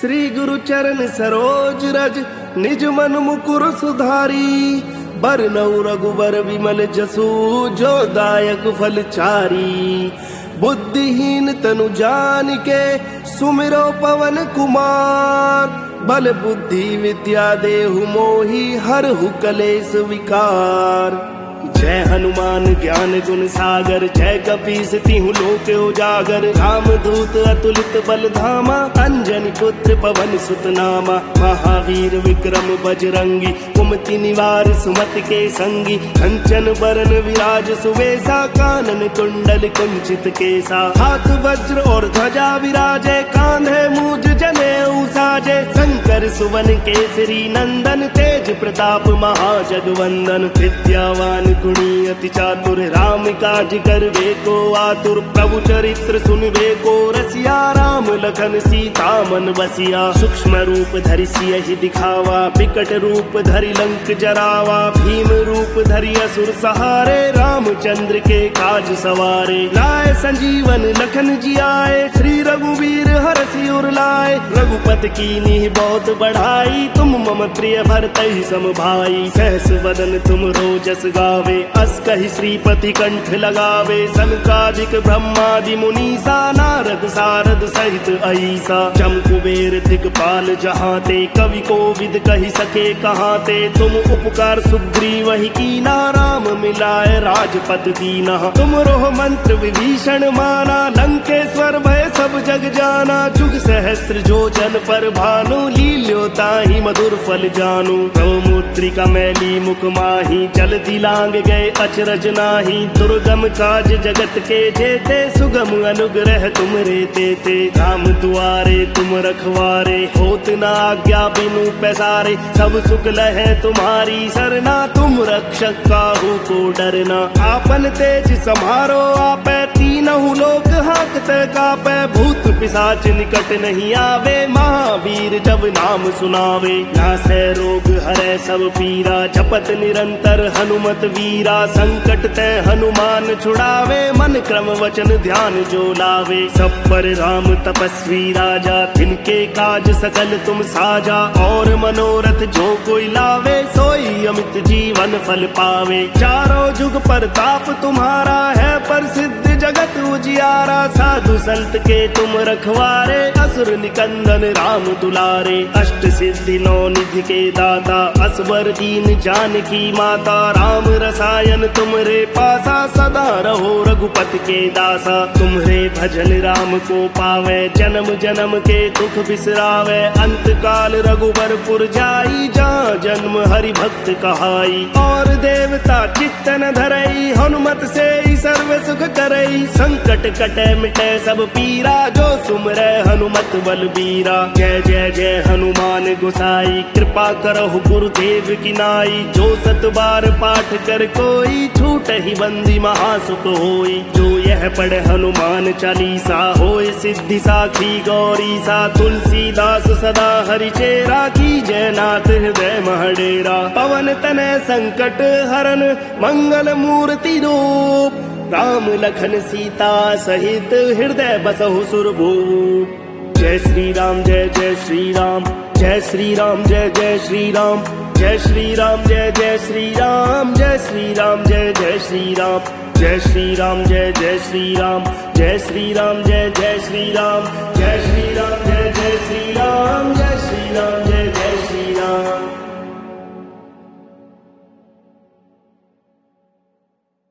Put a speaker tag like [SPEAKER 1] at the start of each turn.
[SPEAKER 1] श्री गुरु चरण सरोज रज निज मन मुकुर सुधारी। बरनउँ रघुबर विमल जसु जो दायक फल चारी। बुद्धिहीन तनु जानिके सुमिरो पवन कुमार। बल बुद्धि विद्या देहु मोहि हरहु कलेश विकार। जय हनुमान ज्ञान गुण सागर जय कपीस तिहु लोक उजागर। रामदूत अतुलित बल धामा अंजनी पुत्र पवन सुत नामा। महावीर विक्रम बजरंगी कुमति निवार सुमति के संगी। कंचन बरन विराज सुवेशा कानन कुंडल कुंचित केसा। हाथ वज्र और ध्वजा विराजे कांधे मूज जनेऊ साजे। शंकर सुवन केसरी नंदन तेज प्रताप महाजगवंदन। विद्यावान गुणी अति चातुर राम काज करवे को आतुर। प्रभु चरित्र सुनवे को रसिया राम लखन सीता मन बसिया। सूक्ष्म रूप धरि सियहि दिखावा विकट रूप धरि लंक जरावा। भीम रूप धरि असुर सहारे रामचंद्र के काज सवारे। लाए संजीवन लखन जियाए श्री रघुवीर हरषि उर लाए। रघुपति कीन्ही बहुत बढ़ाई तुम मम प्रिय भरतहि सम भाई। सहस वदन तुम रोजस गावे अस कहि श्रीपति कंठ लगावे। सनकादिक ब्रह्मादि मुनीसा नारद सारद सहित अहीसा। जम कुबेर दिगपाल जहाते कवि कोविद कहि सके कहाते। तुम उपकार सुग्रीवहि कीना राम मिलाए राजपद दीना। तुम रोह मंत्र विभीषण माना लंकेश्वर भय सब जग जाना। जुग सहस्त्र जो जन पर भानु लील्यो ताहि मधुर फल जानू। प्रभु मुद्रिका मैली मुख माही जल दिलांग गए अचरज नाही। दुर्गम काज जगत के जेते सुगम अनुग्रह तुम रे देते। राम दुआरे तुम रखवारे होत न आज्ञा बिनु पैसारे। सब सुख लहे तुम्हारी सरना तुम रक्षक काहू को डरना। आपन तेज समारो आपै तीनहु लोक हाकते कापै। भूत पिशाच निकट नहीं आवे महावीर जब नाम सुनावे। नासै रोग हरै सब पीरा जपत निरंतर हनुमत वीरा। संकट ते हनुमान छुड़ावे मन क्रम वचन ध्यान जो लावे। सब पर राम तपस्वी राजा तिनके काज सकल तुम साजा। और मनोरथ जो कोई लावे सोई अमित जीवन फल पावे। चारों जुग परताप तुम्हारा है प्रसिद्ध जगत उजियारा। साधु संत के तुम रखवारे असुर निकंदन राम दुलारे। अष्ट सिद्धि नौ निधि के दाता असवर दीन जानकी माता। राम रसायन तुमरे पासा सदा रहो रघुपति के दासा। तुम्हरे भजन राम को पावे जन्म जन्म के दुख बिसरावे। अंत काल रघुबर पुर जाई जहाँ जन्म हरि भक्त कहाई। और देवता चित्तन धरई हनुमत से सर्व सुख करई। संकट कटे मिटे सब पीरा जो सुमरै हनुमत बलबीरा। जय जय जय हनुमान गोसाई कृपा करहु गुरुदेव की नाई। जो सत बार पाठ कर कोई छूटहि बंदी महासुख होई। जो यह पढ़े हनुमान चालीसा होय सिद्धि साखी गौरी सा। तुलसीदास सदा हरि चेरा की जय नाथ हृदय महडेरा। पवन तनय संकट हरन मंगल मूर्ति रूप। राम लखन सीता सहित हृदय बसहु सुरभूप। जय श्री राम जय जय श्री राम जय श्री राम जय जय श्री राम। जय श्री राम जय जय श्री राम जय श्री राम जय जय श्री राम। जय श्री राम जय जय श्री राम जय श्री राम जय जय श्री राम।